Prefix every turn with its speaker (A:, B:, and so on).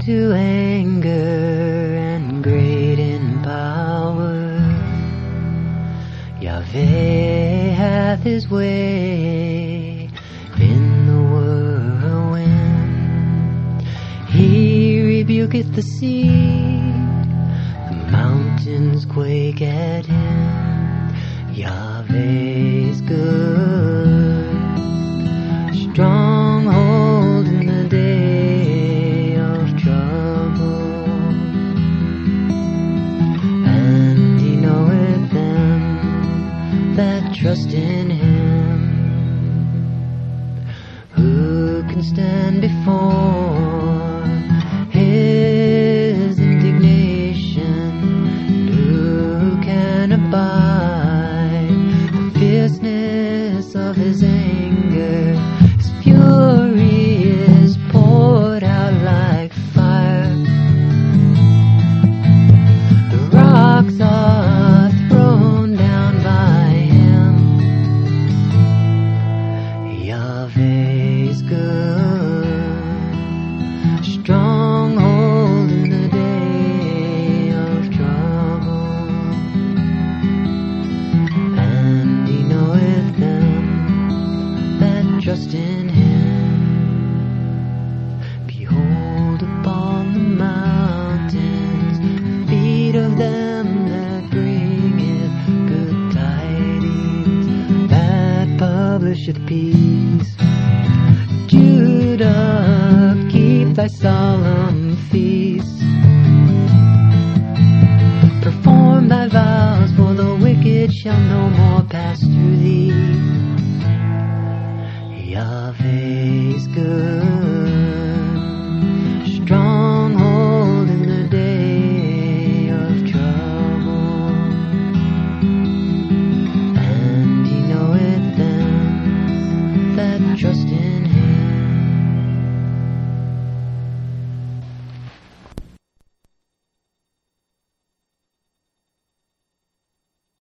A: to anger and great in power. Yahweh hath his way in the whirlwind. He rebuketh the sea, the mountains quake at him. Yahweh's good, stronghold in the day of trouble, and he knoweth them that trust in him. Who can stand before his indignation? And who can abide the fierceness of his anger? His fury is poured out like fire. The rocks are thrown down by him. Yahweh's good, stronghold in the day of trouble, and he knoweth them that trust in him. Behold upon the mountains the feet of them that bringeth good tidings, that publisheth peace. Judah, keep thy solemn feasts. Perform thy vows, for the wicked shall no more pass through thee. Yahweh's good, stronghold in the day of trouble, and he knoweth them that trust